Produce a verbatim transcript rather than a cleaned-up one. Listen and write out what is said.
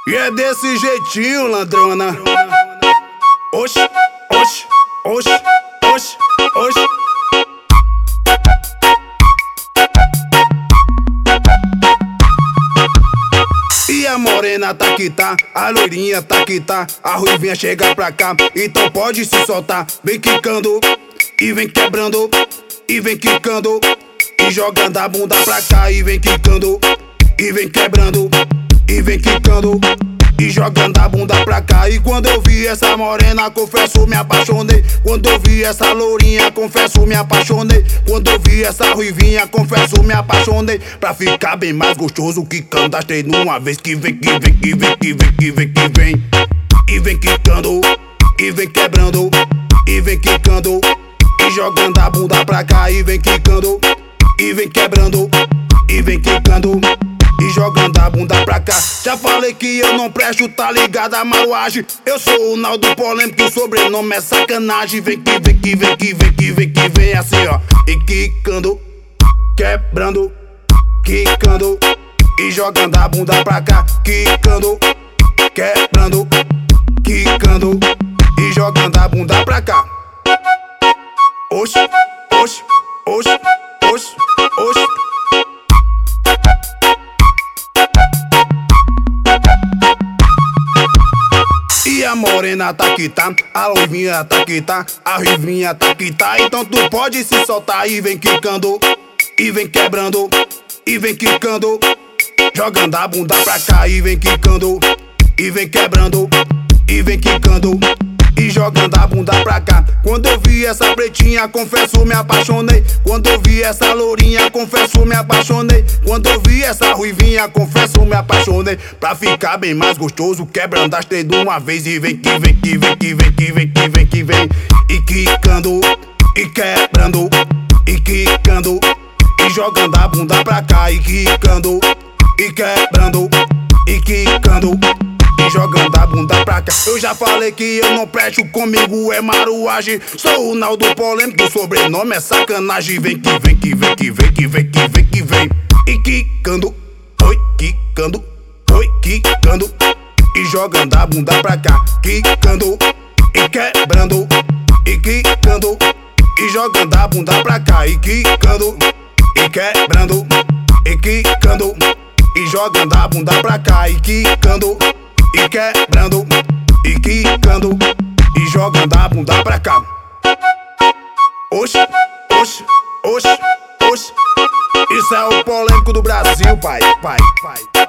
E é desse jeitinho, ladrona. Oxi, oxi, oxi, oxi, oxi. E a morena tá que tá, a loirinha tá que tá, a ruivinha chega pra cá, então pode se soltar. Vem quicando, e vem quebrando, e vem quicando, e jogando a bunda pra cá, e vem quicando, e vem quebrando, e vem quicando, e jogando a bunda pra cá. E quando eu vi essa morena, confesso, me apaixonei. Quando eu vi essa lourinha, confesso, me apaixonei. Quando eu vi essa ruivinha, confesso, me apaixonei. Pra ficar bem mais gostoso, quicando as três numa vez. Que vem, que vem, que vem, que vem, que vem, que vem. E vem quicando, e vem quebrando, e vem quicando, e jogando a bunda pra cá. E vem quicando, e vem quebrando, e vem quicando, e jogando a bunda pra cá. Já falei que eu não presto, tá ligado a maruagem. Eu sou o Naldo polêmico, o sobrenome é sacanagem. Vem que vem que vem que vem que vem que vem assim ó. E quicando, quebrando, quicando, e jogando a bunda pra cá. Quicando, quebrando, quicando, e jogando a bunda pra cá. Oxi, oxi, oxi, oxi, oxi. E a morena tá que tá, a loirinha tá que tá, a ruivinha tá que tá, então tu pode se soltar. E vem quicando, e vem quebrando, e vem quicando, jogando a bunda pra cá. E vem quicando, e vem quebrando, e vem quicando, e jogando a bunda pra cá. Quando eu vi essa pretinha, confesso, me apaixonei. Quando eu vi essa lourinha, confesso, me apaixonei. Quando eu vi essa ruivinha, confesso, me apaixonei. Pra ficar bem mais gostoso, quebrando as três de uma vez. E vem que vem que vem que vem que vem que vem que vem. E quicando, e quebrando, e quicando, e jogando a bunda pra cá. E quicando, e quebrando, e quicando, e jogando a bunda pra cá. Eu já falei que eu não presto, comigo é maruagem. Sou o Naldo polêmico, o sobrenome é sacanagem. Vem que vem que vem que vem que vem que vem que vem. E quicando, oi, quicando, oi, quicando, e jogando a bunda pra cá. Quicando, e quebrando, e quicando, e jogando a bunda pra cá. E quicando, e quebrando, e quicando, e jogando a bunda pra cá. E quicando, e quebrando, e quicando, e jogando a bunda pra cá. Oxi, oxi, oxi, oxi. Isso é o polêmico do Brasil, pai, pai, pai.